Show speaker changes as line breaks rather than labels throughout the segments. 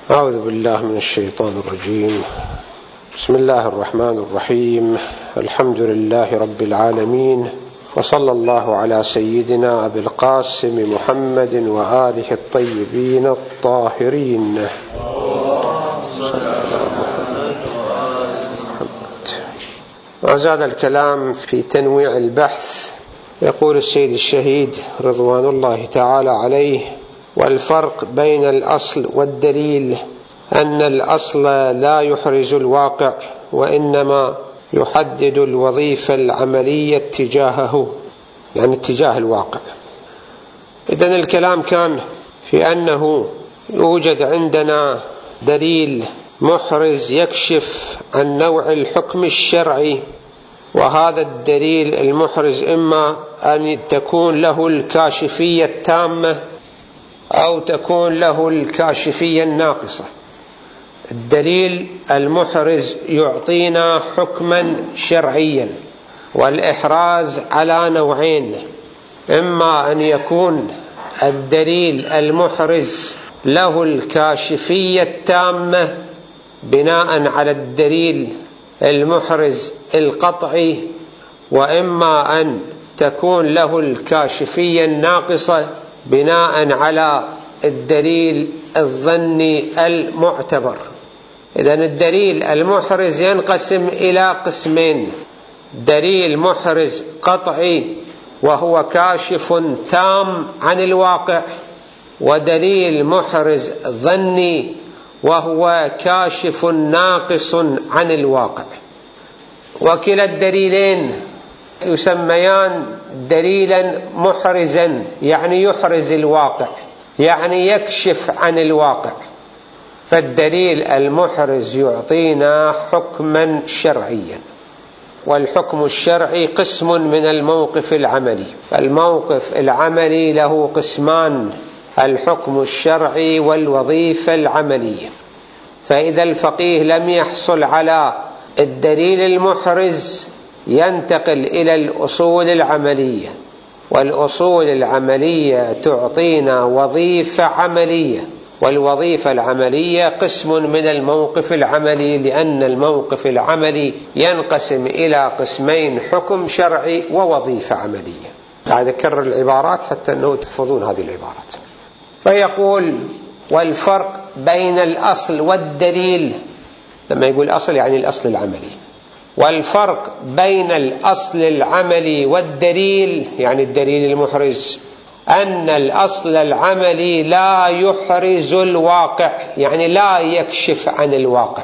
أعوذ بالله من الشيطان الرجيم. بسم الله الرحمن الرحيم. الحمد لله رب العالمين، وصلى الله على سيدنا أبي القاسم محمد وآله الطيبين الطاهرين. ما زال الكلام في تنويع البحث. يقول السيد الشهيد رضوان الله تعالى عليه: والفرق بين الأصل والدليل أن الأصل لا يحرز الواقع، وإنما يحدد الوظيفة العملية تجاهه، يعني اتجاه الواقع. إذن الكلام كان في أنه يوجد عندنا دليل محرز يكشف عن نوع الحكم الشرعي، وهذا الدليل المحرز إما أن تكون له الكاشفية التامة أو تكون له الكاشفية الناقصة. الدليل المحرز يعطينا حكما شرعيا، والإحراز على نوعين: إما أن يكون الدليل المحرز له الكاشفية التامة بناء على الدليل المحرز القطعي، وإما أن تكون له الكاشفية الناقصة بناء على الدليل الظني المعتبر. إذن الدليل المحرز ينقسم إلى قسمين: دليل محرز قطعي وهو كاشف تام عن الواقع، ودليل محرز ظني وهو كاشف ناقص عن الواقع. وكلا الدليلين يسميان دليلا محرزا، يعني يحرز الواقع، يعني يكشف عن الواقع. فالدليل المحرز يعطينا حكما شرعيا، والحكم الشرعي قسم من الموقف العملي. فالموقف العملي له قسمان: الحكم الشرعي والوظيفة العملية. فإذا الفقيه لم يحصل على الدليل المحرز ينتقل إلى الأصول العملية، والأصول العملية تعطينا وظيفة عملية، والوظيفة العملية قسم من الموقف العملي، لأن الموقف العملي ينقسم إلى قسمين: حكم شرعي ووظيفة عملية. قاعد أكرر العبارات حتى أنه تحفظون هذه العبارات. فيقول: والفرق بين الأصل والدليل. لما يقول أصل يعني الأصل العملي. والفرق بين الأصل العملي والدليل يعني الدليل المحرز أن الأصل العملي لا يحرز الواقع، يعني لا يكشف عن الواقع،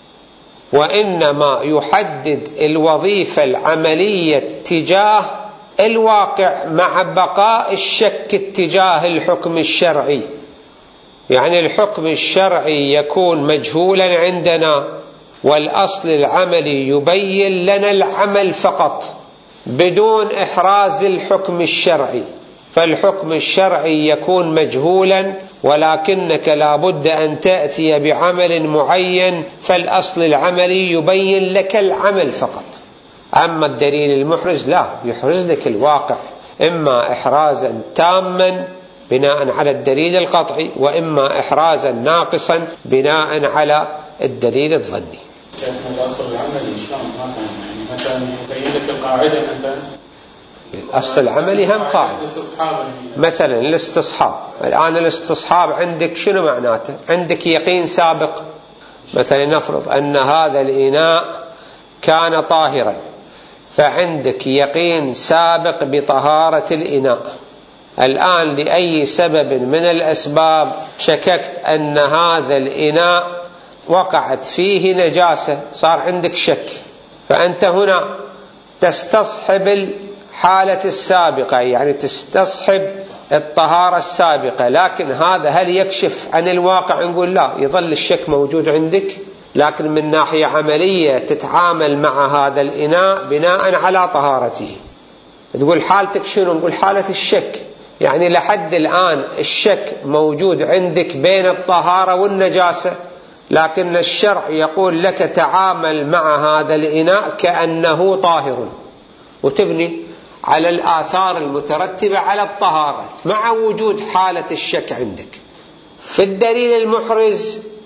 وإنما يحدد الوظيفة العملية تجاه الواقع مع بقاء الشك اتجاه الحكم الشرعي. يعني الحكم الشرعي يكون مجهولا عندنا، والأصل العملي يبين لنا العمل فقط بدون إحراز الحكم الشرعي. فالحكم الشرعي يكون مجهولا، ولكنك لا بد أن تأتي بعمل معين، فالأصل العملي يبين لك العمل فقط. أما الدليل المحرز لا، يحرز لك الواقع، إما إحرازا تاما بناء على الدليل القطعي، وإما إحرازا ناقصا بناء على الدليل الظني.
الأصل العملي شلون مثلا يبين لك القاعدة مثلا؟
الأصل العملي هم قاعدة. مثلا الاستصحاب. الآن الاستصحاب عندك شنو معناته؟ عندك يقين سابق. مثلا نفرض أن هذا الإناء كان طاهرا، فعندك يقين سابق بطهارة الإناء. الآن لأي سبب من الأسباب شككت أن هذا الإناء وقعت فيه نجاسة، صار عندك شك، فأنت هنا تستصحب الحالة السابقة، يعني تستصحب الطهارة السابقة. لكن هذا هل يكشف عن الواقع؟ نقول لا، يظل الشك موجود عندك، لكن من ناحية عملية تتعامل مع هذا الإناء بناء على طهارته. تقول حالتك شنو؟ نقول حالة الشك، يعني لحد الآن الشك موجود عندك بين الطهارة والنجاسة، لكن الشرع يقول لك تعامل مع هذا الإناء كأنه طاهر، وتبني على الآثار المترتبة على الطهارة مع وجود حالة الشك عندك. في الدليل المحرز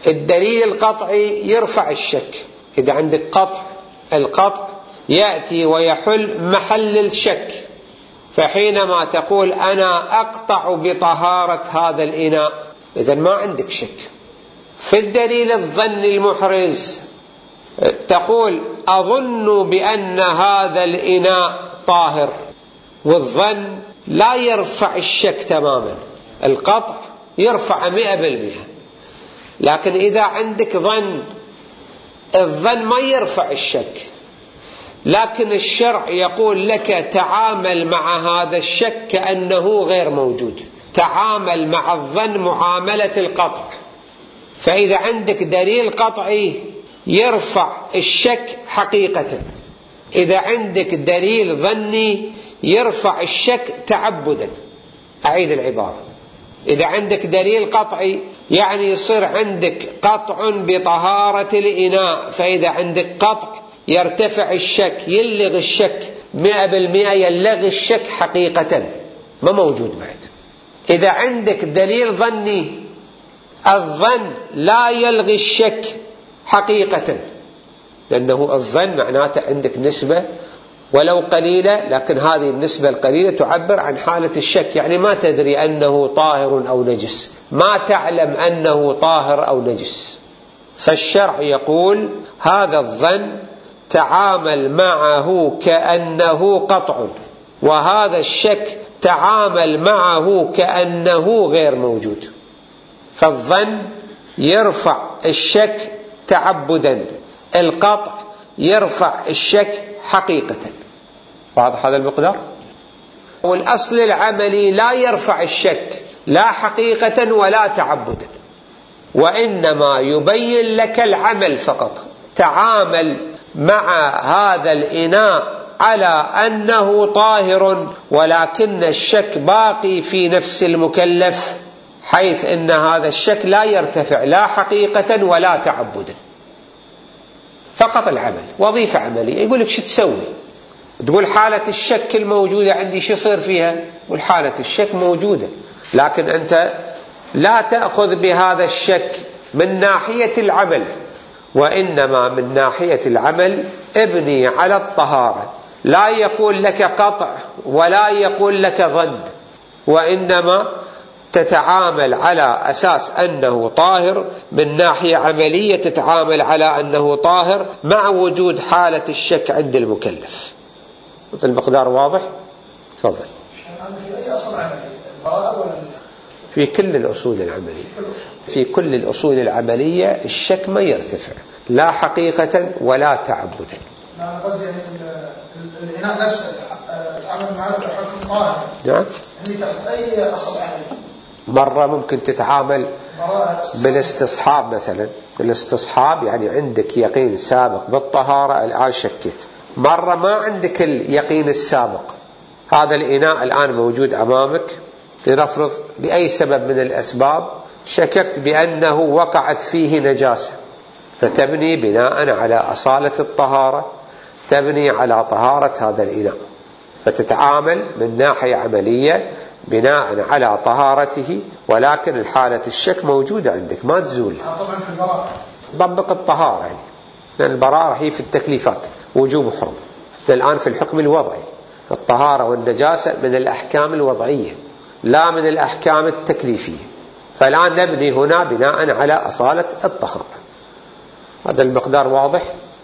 الدليل القطعي يرفع الشك. إذا عندك قطع، القطع يأتي ويحل محل الشك، فحينما تقول أنا أقطع بطهارة هذا الإناء، إذن ما عندك شك. في الدليل الظني المحرز تقول أظن بأن هذا الإناء طاهر، والظن لا يرفع الشك تماما، القطع يرفع 100%. لكن إذا عندك ظن، الظن ما يرفع الشك، لكن الشرع يقول لك تعامل مع هذا الشك كأنه غير موجود، تعامل مع الظن معاملة القطع. فإذا عندك دليل قطعي يرفع الشك حقيقة، إذا عندك دليل ظني يرفع الشك تعبدا. أعيد العبارة، إذا عندك دليل قطعي يعني يصير عندك قطع بطهارة الإناء، فإذا عندك قطع يرتفع الشك، يلغي الشك 100%، يلغي الشك حقيقة، ما موجود بعد. إذا عندك دليل ظني، الظن لا يلغي الشك حقيقة، لأنه الظن معناته عندك نسبة ولو قليلة، لكن هذه النسبة القليلة تعبر عن حالة الشك، يعني ما تدري أنه طاهر أو نجس، ما تعلم أنه طاهر أو نجس. فالشرع يقول هذا الظن تعامل معه كأنه قطع، وهذا الشك تعامل معه كأنه غير موجود. فالظن يرفع الشك تعبدا، القطع يرفع الشك حقيقة. واضح هذا المقدار؟ والأصل العملي لا يرفع الشك لا حقيقة ولا تعبدا، وإنما يبين لك العمل فقط. تعامل مع هذا الإناء على أنه طاهر، ولكن الشك باقي في نفس المكلف، حيث أن هذا الشك لا يرتفع لا حقيقة ولا تعبدا، فقط العمل، وظيفة عملية. يقول لك شو تسوي؟ تقول حالة الشك الموجودة عندي شو يصير فيها؟ تقول حالة الشك موجودة، لكن أنت لا تأخذ بهذا الشك من ناحية العمل، وإنما من ناحية العمل ابني على الطهارة. لا يقول لك قطع ولا يقول لك ظن، وإنما تتعامل على أساس أنه طاهر، من ناحية عملية تتعامل على أنه طاهر مع وجود حالة الشك عند المكلف. المقدار واضح؟ تفضل.
في أي أصل عملي؟ البراءة ولا؟
في كل الأصول العملية، في كل الأصول العملية الشك ما يرتفع لا حقيقة ولا تعبدا.
أنا قصدي الإناء نفسه تعامل معه كحكم طاهر.
نعم.
اللي تحت أي أصل عملي؟
مرة ممكن تتعامل بالاستصحاب مثلا، الاستصحاب يعني عندك يقين سابق بالطهارة، الآن شكيت. مرة ما عندك اليقين السابق، هذا الإناء الآن موجود أمامك، لنفرض لأي سبب من الأسباب شككت بأنه وقعت فيه نجاسة، فتبني بناء على أصالة الطهارة، تبني على طهارة هذا الإناء، فتتعامل من ناحية عملية بناء على طهارته، ولكن الحالة الشك موجودة عندك ما تزول.
طبعا في البراءة
طبق الطهارة يعني، لأن البراءة هي في التكليفات وجوب وحرم. الآن في الحكم الوضعي، الطهارة والنجاسة من الأحكام الوضعية لا من الأحكام التكليفية، فالآن نبني هنا بناء على أصالة الطهارة. هذا المقدار واضح؟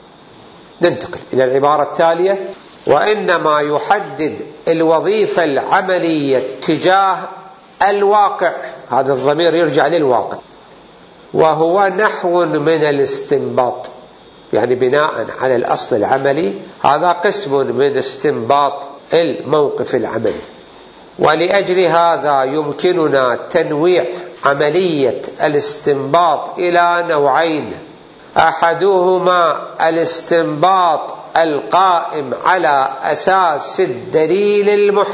ننتقل إلى العبارة التالية: وإنما يحدد الوظيفة العملية تجاه الواقع، هذا الضمير يرجع للواقع، وهو نحو من الاستنباط، يعني بناء على الأصل العملي هذا قسم من استنباط الموقف العملي. ولأجل هذا يمكننا تنويع عملية الاستنباط إلى نوعين: أحدهما الاستنباط القائم على أساس الدليل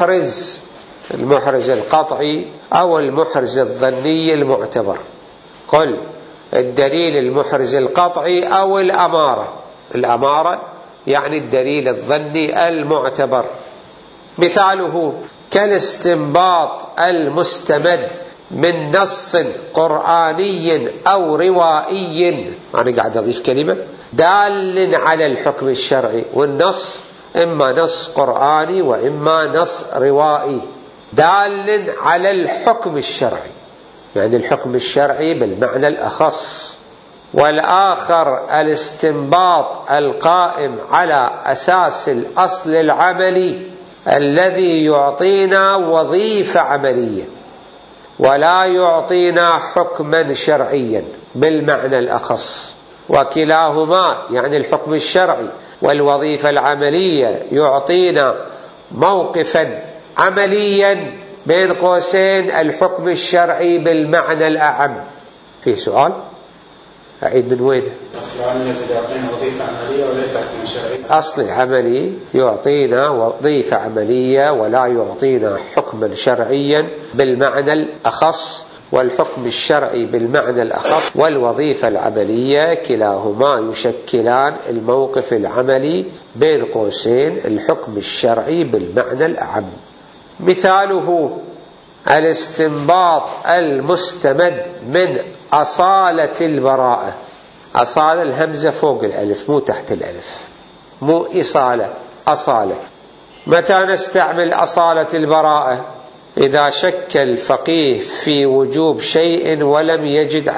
المحرز القطعي أو المحرز الظني المعتبر. قل الدليل المحرز القطعي أو الأمارة يعني الدليل الظني المعتبر. مثاله كالاستنباط المستمد من نص قرآني أو روائي، أنا قاعد أضيف كلمة، دال على الحكم الشرعي، والنص إما نص قرآني وإما نص روائي دال على الحكم الشرعي، يعني الحكم الشرعي بالمعنى الأخص. والآخر الاستنباط القائم على أساس الأصل العملي الذي يعطينا وظيفة عملية ولا يعطينا حكما شرعيا بالمعنى الأخص. وكلاهما يعني الحكم الشرعي والوظيفة العملية يعطينا موقفا عمليا بين قوسين الحكم الشرعي بالمعنى الأعم. في سؤال؟ أعيد من وين؟
أصل العملي يعطينا وظيفة عملية وليس حكم شرعي.
أصل العملي يعطينا وظيفة عملية ولا يعطينا حكما شرعيا بالمعنى الأخص، والحكم الشرعي بالمعنى الأخص والوظيفة العملية كلاهما يشكلان الموقف العملي بين قوسين الحكم الشرعي بالمعنى الأعم. مثاله الاستنباط المستمد من أصالة البراءة. أصالة الهمزة فوق الألف مو تحت الألف، مو إصالة، أصالة. متى نستعمل أصالة البراءة؟ إذا شك الفقيه في وجوب شيء ولم يجد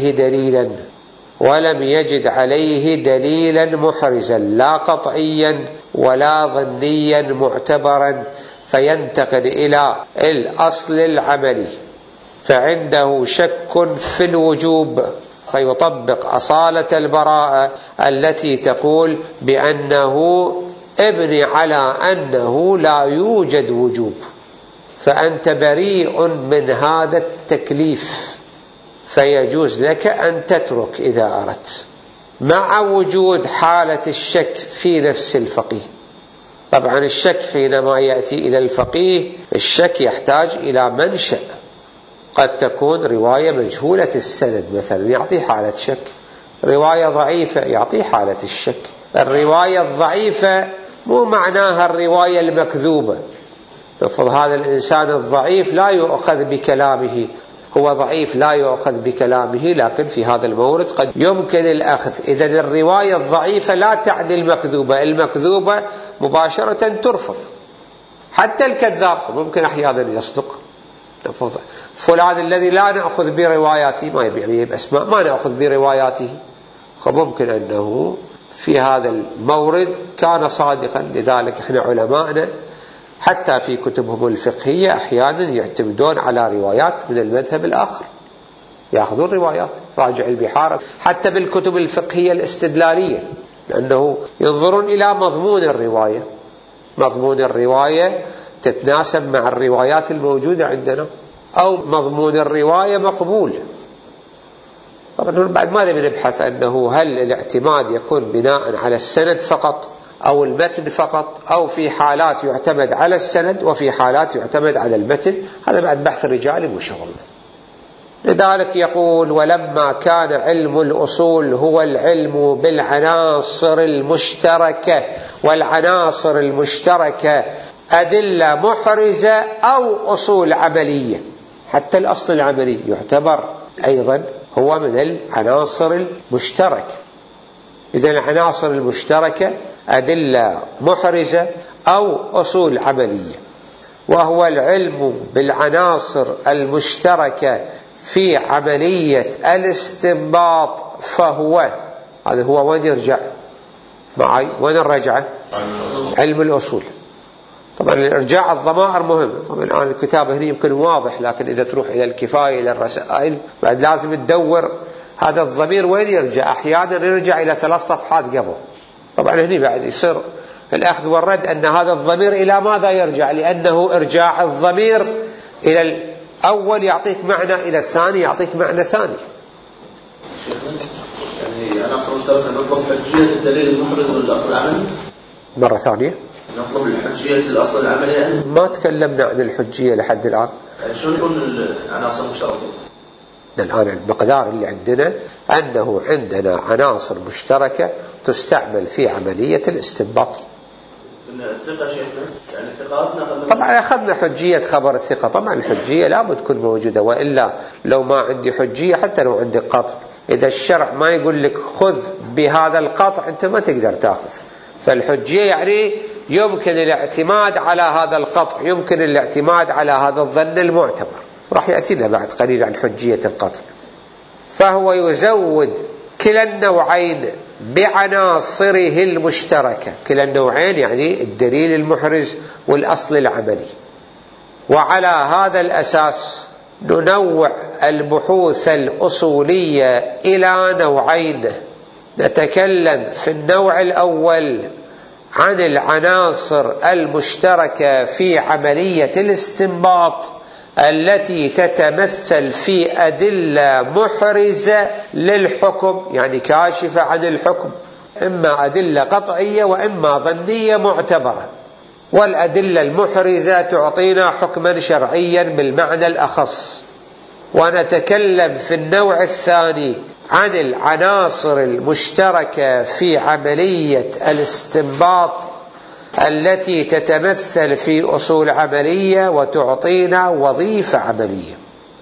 عليه دليلا محرزا لا قطعيا ولا ظنيا معتبرا، فينتقل إلى الأصل العملي، فعنده شك في الوجوب فيطبق أصالة البراءة التي تقول بأنه ابني على أنه لا يوجد وجوب، فأنت بريء من هذا التكليف، فيجوز لك أن تترك إذا أردت، مع وجود حالة الشك في نفس الفقيه. طبعا الشك حينما يأتي إلى الفقيه الشك يحتاج إلى منشأ، قد تكون رواية مجهولة السند مثلا يعطي حالة شك، رواية ضعيفة يعطي حالة الشك. الرواية الضعيفة مو معناها الرواية المكذوبة، نفرض هذا الإنسان الضعيف لا يؤخذ بكلامه، هو ضعيف لا يؤخذ بكلامه، لكن في هذا المورد قد يمكن الأخذ. إذن الرواية الضعيفة لا تعني المكذوبة، المكذوبة مباشرة ترفض. حتى الكذاب ممكن أحيانا يصدق، فلان الذي لا نأخذ برواياته، ما يبيع بأسماء، ما نأخذ برواياته، فممكن أنه في هذا المورد كان صادقا. لذلك احنا علماءنا حتى في كتبهم الفقهية أحيانا يعتمدون على روايات من المذهب الآخر، يأخذون روايات، راجع البحار، حتى بالكتب الفقهية الاستدلالية، لأنه ينظرون إلى مضمون الرواية، مضمون الرواية تتناسب مع الروايات الموجودة عندنا، أو مضمون الرواية مقبول. طبعا بعد ما نبي نبحث أنه هل الاعتماد يكون بناء على السند فقط أو المتن فقط، أو في حالات يعتمد على السند وفي حالات يعتمد على المتن، هذا بعد بحث رجالي وشغل. لذلك يقول: ولما كان علم الأصول هو العلم بالعناصر المشتركة، والعناصر المشتركة أدلة محرزة أو أصول عملية، حتى الأصل العملي يعتبر أيضا هو من العناصر المشتركة. إذن العناصر المشتركة أدلة محرزة أو أصول عملية. وهو العلم بالعناصر المشتركة في عملية الاستنباط، فهو هذا هو وين يرجع معي؟ وين الرجعة؟ علم الأصول. طبعا الإرجاع الضمائر مهم. طبعا الآن الكتاب هنا يمكن واضح، لكن إذا تروح إلى الكفاية إلى الرسائل بعد لازم تدور هذا الضمير وين يرجع. أحيانا يرجع إلى 3 صفحات قبل. طبعا هنا بعد يصير الأخذ والرد أن هذا الضمير إلى ماذا يرجع، لأنه إرجاع الضمير إلى الأول يعطيك معنى، إلى الثاني يعطيك معنى ثاني.
يعني أنا أصلا نطلب حجية الدليل المحرز والأصل العملي
مرة ثانية،
نطلب الحجية الأصل العملي يعني؟
ما تكلمنا عن الحجية لحد الآن.
يعني شو يكون العناصر المشتركة؟
الآن المقدار اللي عندنا أنه عندنا عناصر مشتركة تستعمل في عملية الاستنباط.
الثقة شيخنا يعني ثقاتنا
طبعا أخذنا حجية خبر الثقة. طبعا الحجية لابد تكون موجودة، وإلا لو ما عندي حجية حتى لو عندي قطع، إذا الشرع ما يقول لك خذ بهذا القطع أنت ما تقدر تأخذ. فالحجية يعني يمكن الاعتماد على هذا القطع، يمكن الاعتماد على هذا الظن المعتبر. راح يأتينا بعد قليل عن حجية القطع. فهو يزود كلا النوعين بعناصره المشتركة. كلا النوعين يعني الدليل المحرز والأصل العملي. وعلى هذا الأساس ننوع البحوث الأصولية إلى نوعين. نتكلم في النوع الأول عن العناصر المشتركة في عملية الاستنباط التي تتمثل في أدلة محرزة للحكم، يعني كاشفة عن الحكم، إما أدلة قطعية وإما ظنية معتبرة. والأدلة المحرزة تعطينا حكما شرعيا بالمعنى الأخص. ونتكلم في النوع الثاني عن العناصر المشتركة في عملية الاستنباط التي تتمثل في أصول عملية وتعطينا وظيفة عملية.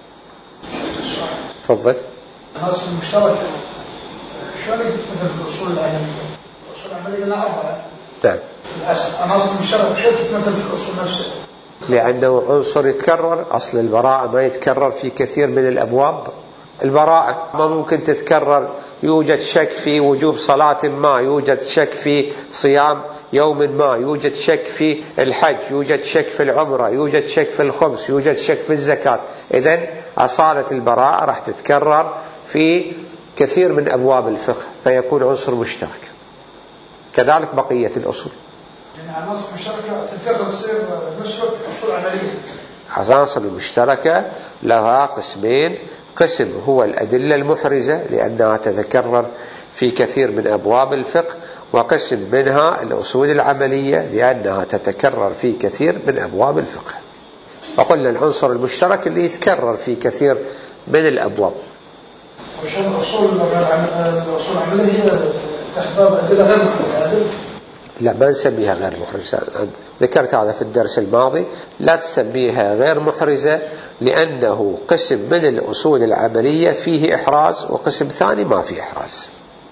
تفضل.
العناصر المشتركة شلون تتمثل في الأصول العملية؟ الأصول العملية لها 4.
نعم.
العناصر المشتركة شلون تتمثل في الأصول نفسها؟
لأنه عنصر يتكرر. أصل البراءة ما يتكرر في كثير من الأبواب. البراءة ما ممكن تتكرر. يوجد شك في وجوب صلاة ما، يوجد شك في صيام يوم ما، يوجد شك في الحج، يوجد شك في العمرة، يوجد شك في الخمس، يوجد شك في الزكاة. إذن أصالة البراءة راح تتكرر في كثير من أبواب الفقه فيكون عنصر مشترك. كذلك بقية الأصول.
يعني عناصر مشتركة تتكرر تصير نفس الوقت أصول عملية.
عناصر المشتركة لها قسمين. قسم هو الأدلة المحرزة لأنها تتكرر في كثير من أبواب الفقه، وقسم منها الأصول العملية لأنها تتكرر في كثير من أبواب الفقه. وقلنا العنصر المشترك اللي يتكرر في كثير من الأبواب.
وشان الأصول العملية هي تحت باب أدلة غير محرزة؟
لا، ما نسميها غير محرزة. ذكرت هذا في الدرس الماضي. لا تسميها غير محرزة لأنه قسم من الأصول العملية فيه إحراز وقسم ثاني ما فيه إحراز.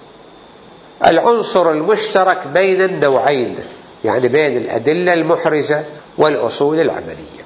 العنصر المشترك بين النوعين يعني بين الأدلة المحرزة والأصول العملية.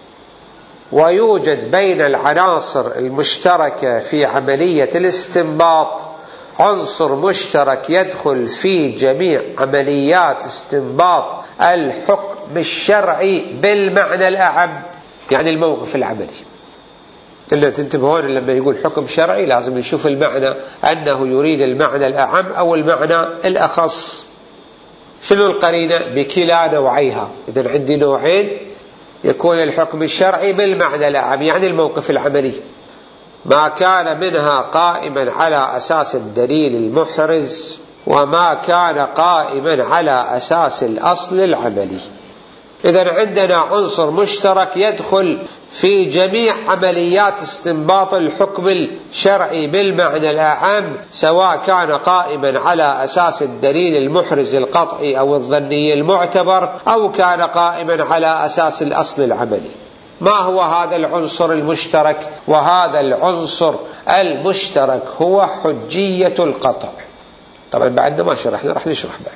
ويوجد بين العناصر المشتركة في عملية الاستنباط عنصر مشترك يدخل في جميع عمليات استنباط الحكم الشرعي بالمعنى الأعم، يعني الموقف العملي. إلا تنتبهون لما يقول حكم شرعي لازم نشوف المعنى أنه يريد المعنى الأعم أو المعنى الأخص. شنو القرينة؟ بكلا نوعيها. إذن عندي نوعين يكون الحكم الشرعي بالمعنى الأعم يعني الموقف العملي. ما كان منها قائما على أساس الدليل المحرز وما كان قائما على أساس الأصل العملي. إذن عندنا عنصر مشترك يدخل في جميع عمليات استنباط الحكم الشرعي بالمعنى الأعم سواء كان قائما على أساس الدليل المحرز القطعي أو الظني المعتبر أو كان قائما على أساس الأصل العملي. ما هو هذا العنصر المشترك؟ وهذا العنصر المشترك هو حجية القطع. طبعا بعدنا ما شرحنا، راح نشرح بعد.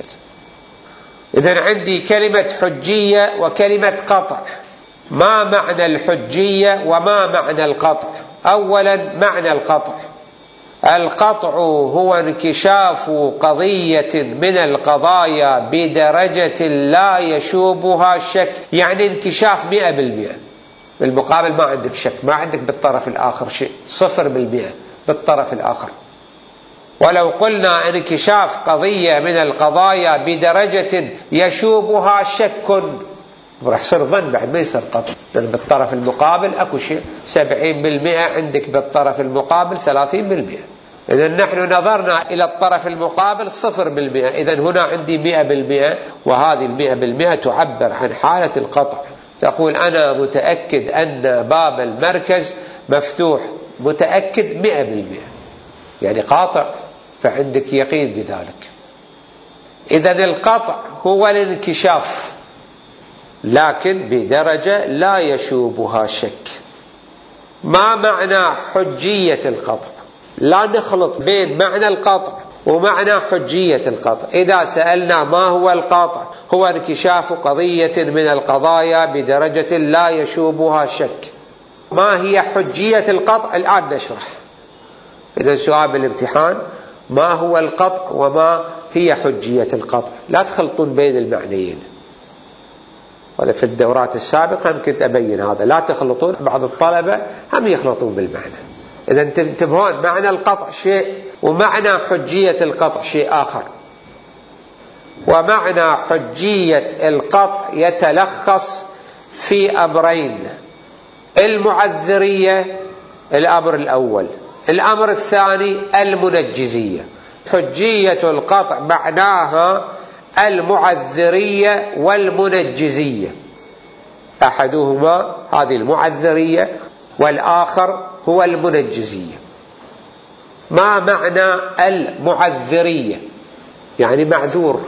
إذن عندي كلمة حجية وكلمة قطع. ما معنى الحجية وما معنى القطع؟ أولا معنى القطع. القطع هو انكشاف قضية من القضايا بدرجة لا يشوبها شك، يعني انكشاف 100%. بالمقابل ما عندك شك، ما عندك بالطرف الآخر شيء، 0% بالطرف الآخر. ولو قلنا انكشاف قضية من القضايا بدرجة يشوبها شك راح يصير ظن بعد ما يصير قطع، لأن بالطرف المقابل أكو شيء 70%، عندك بالطرف المقابل 30%. إذا نحن نظرنا إلى الطرف المقابل 0%. إذا هنا عندي 100%، وهذه 100% تعبر عن حالة القطع. تقول أنا متأكد أن باب المركز مفتوح، متأكد 100%، يعني قاطع، فعندك يقين بذلك. إذن القطع هو الانكشاف لكن بدرجة لا يشوبها شك. ما معنى حجية القطع؟ لا نخلط بين معنى القطع ومعنى حجية القطع. إذا سألنا ما هو القطع، هو انكشاف قضية من القضايا بدرجة لا يشوبها شك. ما هي حجية القطع؟ الآن نشرح. إذا سؤال بالامتحان ما هو القطع وما هي حجية القطع، لا تخلطون بين المعنيين. ولا في الدورات السابقة يمكن أبين هذا، لا تخلطون. بعض الطلبة هم يخلطون بالمعنى. إذا تنتبهون، معنى القطع شيء ومعنى حجية القطع شيء آخر. ومعنى حجية القطع يتلخص في أمرين: المعذرية الأمر الأول، الأمر الثاني المنجزية. حجية القطع معناها المعذرية والمنجزية، أحدهما هذه المعذرية والآخر هو المنجزية. ما معنى المعذرية؟ يعني معذور.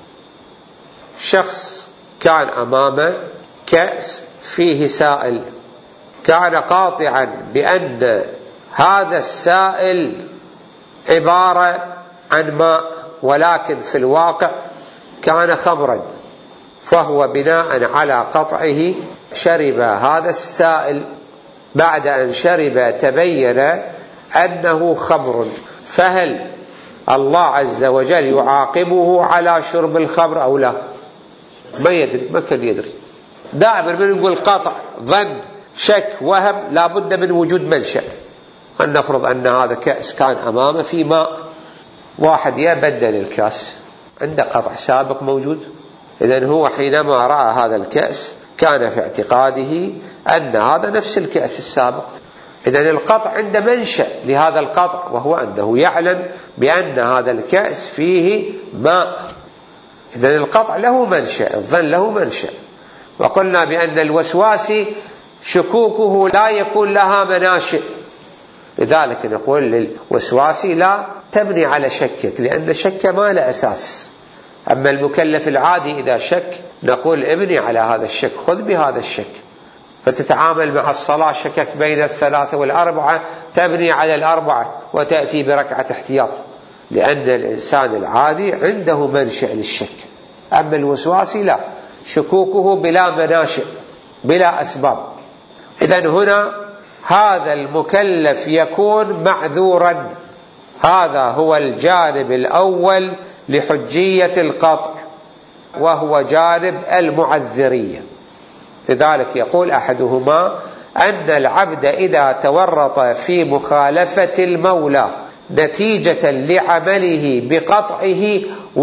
شخص كان أمامه كأس فيه سائل، كان قاطعا بأن هذا السائل عبارة عن ماء، ولكن في الواقع كان خمرا، فهو بناء على قطعه شرب هذا السائل. بعد أن شرب تبين أنه خمر، فهل الله عز وجل يعاقبه على شرب الخمر أو لا؟ ما يدري، ما كان يدري. دائما من نقول قطع، ظن، شك، وهم، لا بد من وجود منشأ. نفرض أن هذا كأس كان أمامه في ماء، واحد يبدل الكأس، عنده قطع سابق موجود. إذن هو حينما رأى هذا الكأس كان في اعتقاده أن هذا نفس الكأس السابق. إذن القطع عنده منشأ لهذا القطع، وهو أنه يعلم بأن هذا الكأس فيه ماء. إذن القطع له منشأ، الظن له منشأ. وقلنا بأن الوسواس شكوكه لا يكون لها مناشئ، لذلك نقول للوسواس لا تبني على شكك، لأن الشك ما له أساس. أما المكلف العادي إذا شك نقول ابني على هذا الشك، خذ بهذا الشك. فتتعامل مع الصلاة، شكك بين 3 و4، تبني على 4 وتأتي بركعة احتياط، لأن الإنسان العادي عنده منشأ للشك. أما الوسواسي لا، شكوكه بلا مناشئ، بلا أسباب. إذن هنا هذا المكلف يكون معذورا. هذا هو الجانب الأول لحجية القطع، وهو جانب المعذرية. لذلك يقول أحدهما أن العبد إذا تورط في مخالفة المولى نتيجة لعمله بقطعه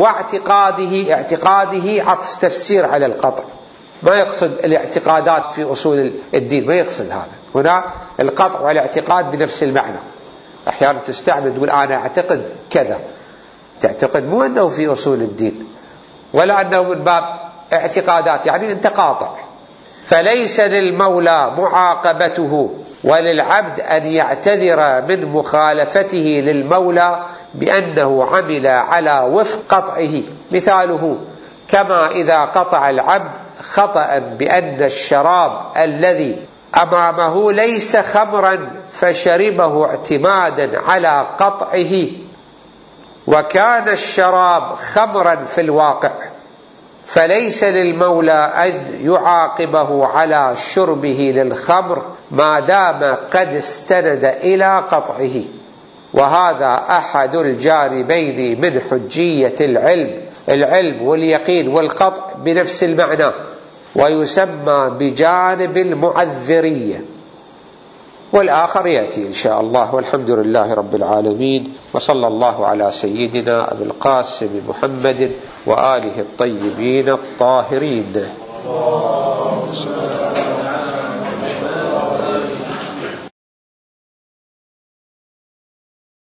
اعتقاده عطف تفسير على القطع، ما يقصد الاعتقادات في أصول الدين، ما يقصد هذا. هنا القطع والاعتقاد بنفس المعنى. أحيانا تستعمل تقول أنا أعتقد كذا، تعتقد مو أنه في أصول الدين، ولا أنه من باب اعتقادات، يعني أنت قاطع. فليس للمولى معاقبته، وللعبد أن يعتذر من مخالفته للمولى بأنه عمل على وفق قطعه. مثاله كما إذا قطع العبد خطأ بأن الشراب الذي أمامه ليس خمرا فشربه اعتمادا على قطعه، وكان الشراب خمرا في الواقع، فليس للمولى أن يعاقبه على شربه للخمر ما دام قد استند إلى قطعه. وهذا أحد الجانبين من حجية العلم واليقين والقطع بنفس المعنى، ويسمى بجانب المعذرية. والآخر يأتي إن شاء الله. والحمد لله رب العالمين، وصلى الله على سيدنا أبي القاسم محمد وآله الطيبين الطاهرين.